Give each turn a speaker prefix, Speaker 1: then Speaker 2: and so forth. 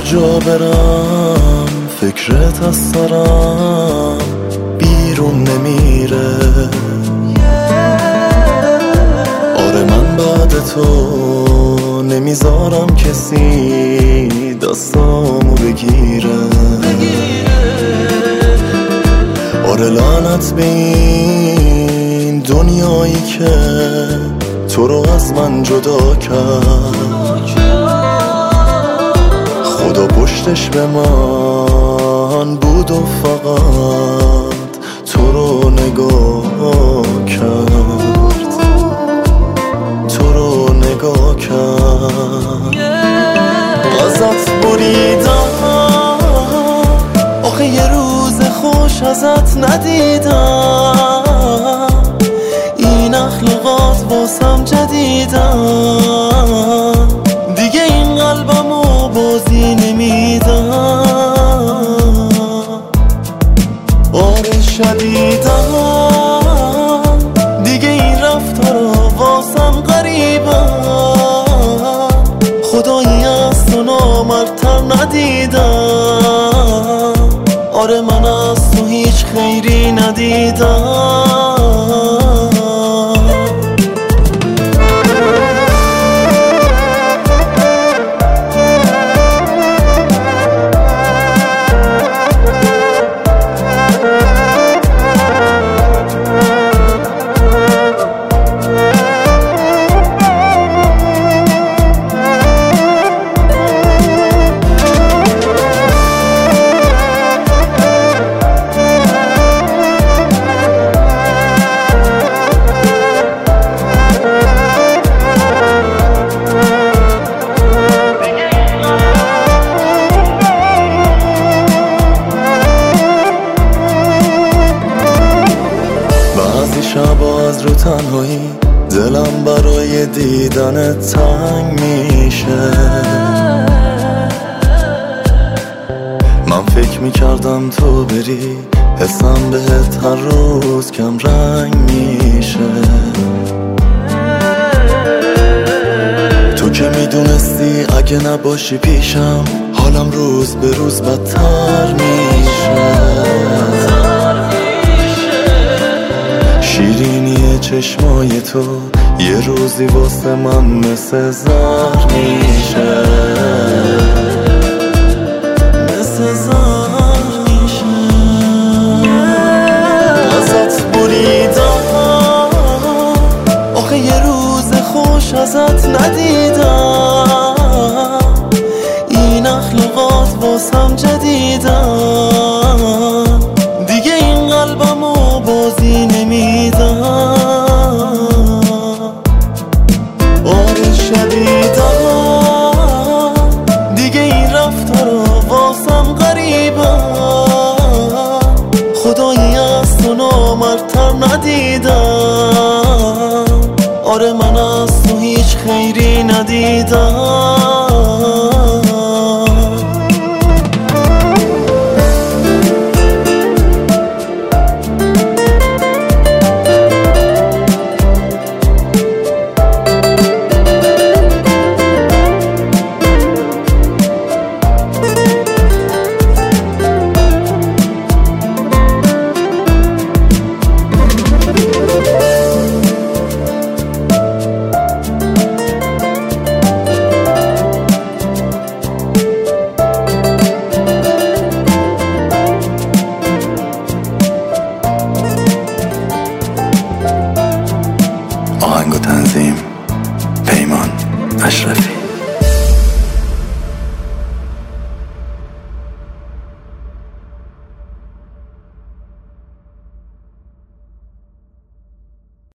Speaker 1: جا برم فکرت از سرم بیرون نمیره. آره من بعد تو نمیذارم کسی دستامو بگیره. آره لعنت به این دنیایی که تو رو از من جدا کرد. خدا پشتش به من بود و فقط تو رو نگاه کرد. تو رو نگاه کرد. ازت بریدم آخه یه روز خوش ازت ندیدم. این اخلاقات واسم جدیدم. دیگه این قلبمو بازی نمیدم. آره شدیدم دیگه این رفتارا واسم غریبم. خدایی از تو نامرتر ندیدم. آره من از تو هیچ خیری ندیدم. شبا از رو تنهایی دلم برای دیدن تنگ میشه. من فکر میکردم تو بری حسم بهت هر روز کم رنگ میشه. تو که میدونستی اگه نباشی پیشم حالم روز به روز بدتر میشه. شیرینی چشمای تو یه روزی واسه من مثل زهر میشه. مثل زهر میشه. ازت بریدم آخه یه روز خوش ازت ندیدم. این اخلاقات واسم جدیدم. دیگه این قلبمو بازی نمیدم. آره شدیدم دیگه این رفتارا واسم غریبم. خدایی از تو نامرتر ندیدم. آره من از تو هیچ خیری ندیدم. آهنگ و تنظیم پیمان اشرفی.